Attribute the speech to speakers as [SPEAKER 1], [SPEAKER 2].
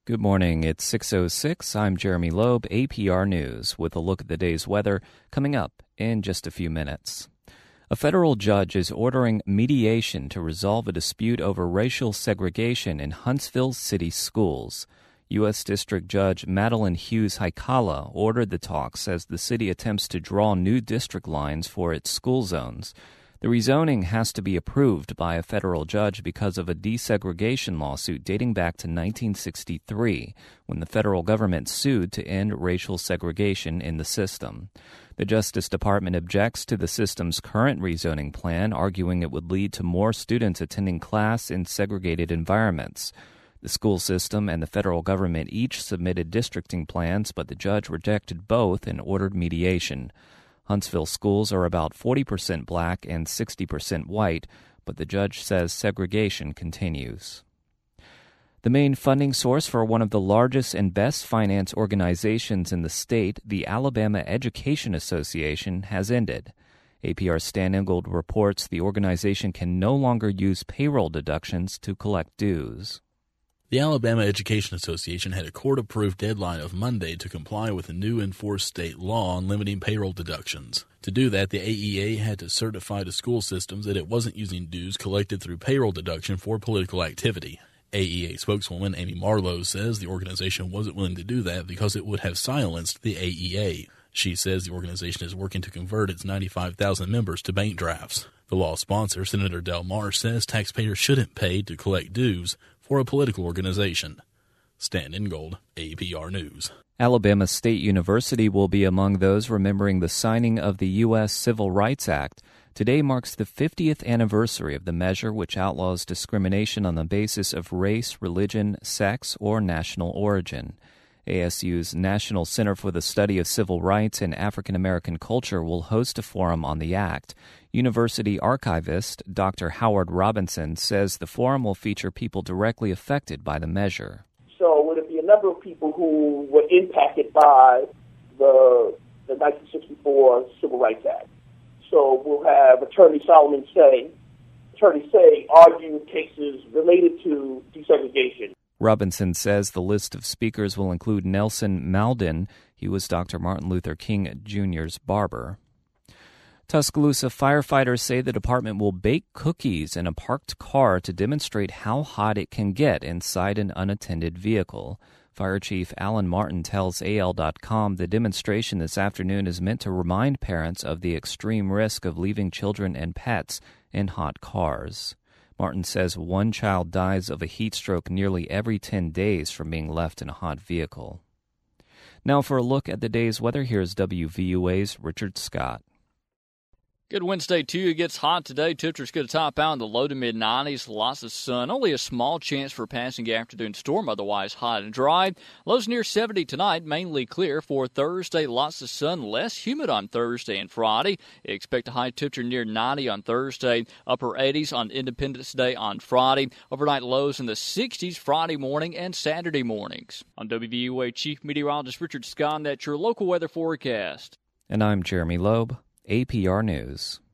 [SPEAKER 1] Good morning. It's 6:06. I'm Jeremy Loeb, APR News, with a look at the day's weather coming up in just a few minutes. A federal judge is ordering mediation to resolve a dispute over racial segregation in Huntsville city schools. U.S. District Judge Madeline Hughes Haikala ordered the talks as the city attempts to draw new district lines for its school zones. The rezoning has to be approved by a federal judge because of a desegregation lawsuit dating back to 1963, when the federal government sued to end racial segregation in the system. The Justice Department objects to the system's current rezoning plan, arguing it would lead to more students attending class in segregated environments. The school system and the federal government each submitted districting plans, but the judge rejected both and ordered mediation. Huntsville schools are about 40% black and 60% white, but the judge says segregation continues. The main funding source for one of the largest and best-financed organizations in the state, the Alabama Education Association, has ended. APR's Stan Ingold reports the organization can no longer use payroll deductions to collect dues.
[SPEAKER 2] The Alabama Education Association had a court-approved deadline of Monday to comply with a new enforced state law on limiting payroll deductions. To do that, the AEA had to certify to school systems that it wasn't using dues collected through payroll deduction for political activity. AEA spokeswoman Amy Marlowe says the organization wasn't willing to do that because it would have silenced the AEA. She says the organization is working to convert its 95,000 members to bank drafts. The law sponsor, Senator Del Mar, says taxpayers shouldn't pay to collect dues for a political organization. Stan Ingold, APR News.
[SPEAKER 1] Alabama State University will be among those remembering the signing of the U.S. Civil Rights Act. Today marks the 50th anniversary of the measure, which outlaws discrimination on the basis of race, religion, sex, or national origin. ASU's National Center for the Study of Civil Rights and African American Culture will host a forum on the act. University archivist Dr. Howard Robinson says the forum will feature people directly affected by the measure.
[SPEAKER 3] So it'll be a number of people who were impacted by the 1964 Civil Rights Act. So we'll have Attorney Solomon Say. Attorney Say argued cases related to desegregation.
[SPEAKER 1] Robinson says the list of speakers will include Nelson Malden. He was Dr. Martin Luther King Jr.'s barber. Tuscaloosa firefighters say the department will bake cookies in a parked car to demonstrate how hot it can get inside an unattended vehicle. Fire Chief Alan Martin tells AL.com the demonstration this afternoon is meant to remind parents of the extreme risk of leaving children and pets in hot cars. Martin says one child dies of a heat stroke nearly every 10 days from being left in a hot vehicle. Now for a look at the day's weather, here's WVUA's Richard Scott.
[SPEAKER 4] Good Wednesday to you. It gets hot today. Temperatures going to top out in the low to mid-90s. Lots of sun. Only a small chance for a passing afternoon storm. Otherwise hot and dry. Lows near 70 tonight. Mainly clear for Thursday. Lots of sun. Less humid on Thursday and Friday. Expect a high temperature near 90 on Thursday. Upper 80s on Independence Day on Friday. Overnight lows in the 60s Friday morning and Saturday mornings. On WVUA Chief Meteorologist Richard Scott, that's your local weather forecast.
[SPEAKER 1] And I'm Jeremy Loeb, APR News.